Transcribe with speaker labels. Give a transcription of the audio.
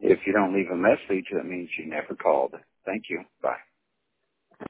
Speaker 1: If you don't leave a message, that means you never called. Thank you. Bye.